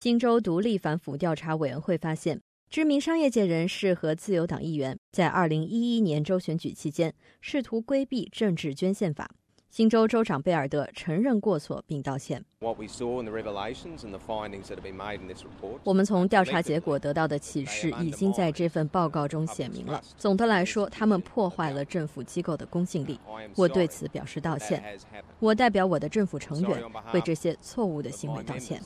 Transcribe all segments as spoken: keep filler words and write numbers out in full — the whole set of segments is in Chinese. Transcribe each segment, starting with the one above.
新州独立反腐调查委员会发现，知名商业界人士和自由党议员在二零一一年州选举期间试图规避政治捐献法。新州州长贝尔德承认过错并道歉。我们从调查结果得到的启示已经在这份报告中显明了。总的来说，他们破坏了政府机构的公信力。我对此表示道歉。我代表我的政府成员为这些错误的行为道歉。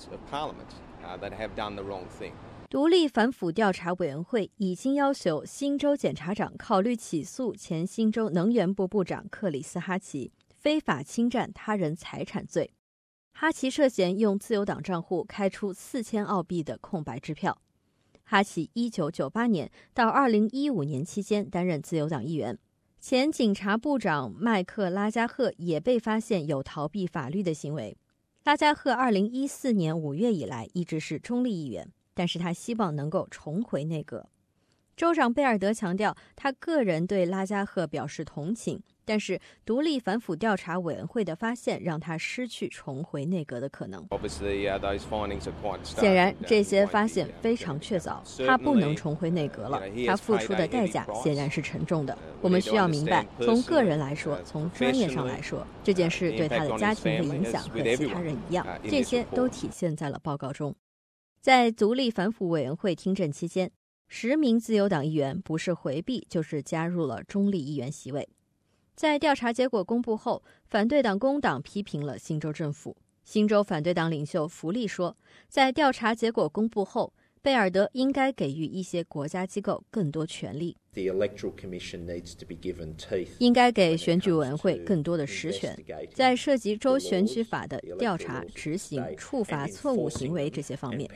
独立反腐调查委员会已经要求新州检察长考虑起诉前新州能源部部长克里斯哈奇非法侵占他人财产罪。哈奇涉嫌用自由党账户开出四千澳币的空白支票。哈奇一九九八年到二零一五年期间担任自由党议员。前警察部长麦克拉加赫也被发现有逃避法律的行为。拉加赫二零一四年五月以来一直是中立议员，但是他希望能够重回内阁。州长贝尔德强调，他个人对拉加赫表示同情，但是独立反腐调查委员会的发现让他失去重回内阁的可能。显然，这些发现非常确凿，他不能重回内阁了。他付出的代价显然是沉重的。我们需要明白，从个人来说，从专业上来说，这件事对他的家庭的影响和其他人一样，这些都体现在了报告中。在独立反腐委员会听证期间，十名自由党议员不是回避就是加入了中立议员席位。在调查结果公布后，反对党工党批评了新州政府。新州反对党领袖福利说，在调查结果公布后，贝尔德应该给予一些国家机构更多权力，应该给选举委员会更多的实权，在涉及州选举法的调查、执行、处罚错误行为这些方面。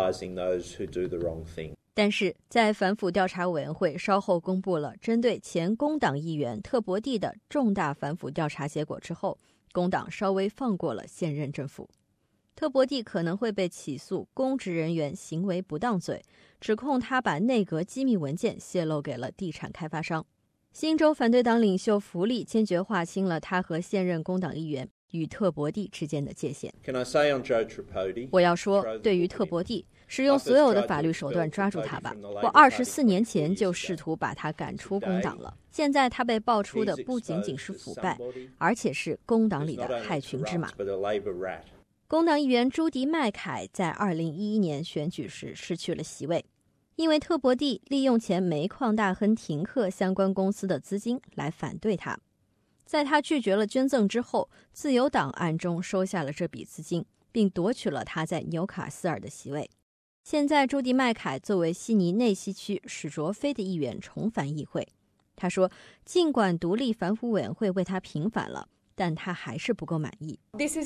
但是在反腐调查委员会稍后公布了针对前工党议员特伯蒂的重大反腐调查结果之后，工党稍微放过了现任政府。特伯蒂可能会被起诉公职人员行为不当罪，指控他把内阁机密文件泄露给了地产开发商。新州反对党领袖福利坚决划清了他和现任工党议员与特伯蒂之间的界限。我要说，对于特伯蒂，使用所有的法律手段抓住他吧。我二十四年前就试图把他赶出工党了。现在他被爆出的不仅仅是腐败，而且是工党里的害群之马。工党议员朱迪麦凯在二零一一年选举时失去了席位，因为特伯蒂利用前煤矿大亨廷克相关公司的资金来反对他。在他拒绝了捐赠之后，自由党暗中收下了这笔资金，并夺取了他在纽卡斯尔的席位。现在朱迪麦凯作为悉尼内西区史卓菲的议员重返议会。他说，尽管独立反腐委员会为他平反了，但他还是不够满意。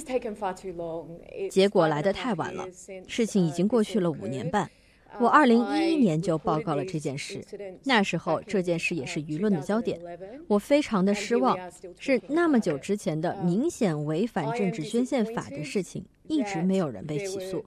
结果来得太晚了，事情已经过去了五年半。我二零一一年就报告了这件事，那时候这件事也是舆论的焦点。我非常的失望，是那么久之前的明显违反政治捐献法的事情，一直没有人被起诉。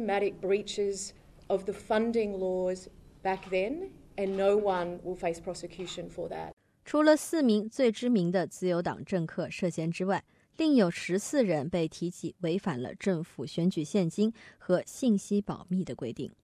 除了四名最知名的自由党政客涉嫌之外，另有十四人被提起违反了政府选举现金和信息保密的规定。